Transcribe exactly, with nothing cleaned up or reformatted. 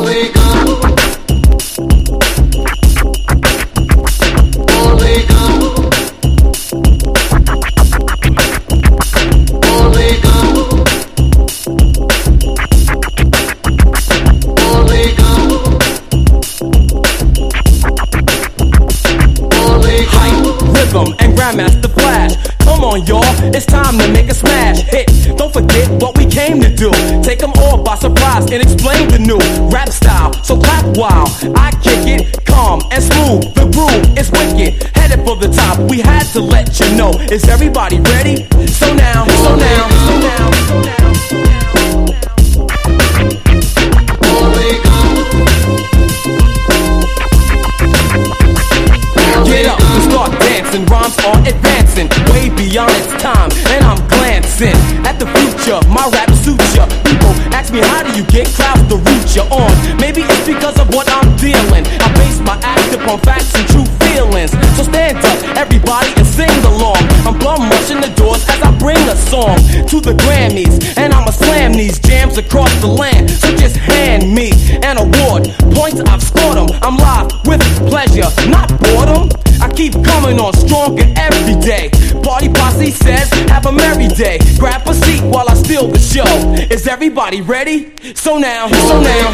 And Grandmaster Flash. Come on, y'all, it's time to make a smash hit. Don't forget what we came to do. Take them all by surprise and explain the new rap style. So clap while I kick it, calm and smooth. The groove is wicked, headed for the top. We had to let you know. Is everybody ready? So now, so now, so now, so now, so now. Get up and start dancing, rhymes are advancing way beyond its time, and I'm glancing at the future. My rap suits ya. People ask me, how do you get crowds to root you on? Maybe it's because of what I'm dealing. I base my act upon facts and true feelings. So stand up, everybody, and sing along. I'm bum rushing the doors as I bring a song to the Grammys, and I'ma slam these jams across the land. So just hand me an award. Points, I've scored them. I'm live with pleasure, not boredom. I keep coming on stronger every day. Party Posse says, have a merry day. Grab a seat while I steal the show. Is everybody ready? So now, so now.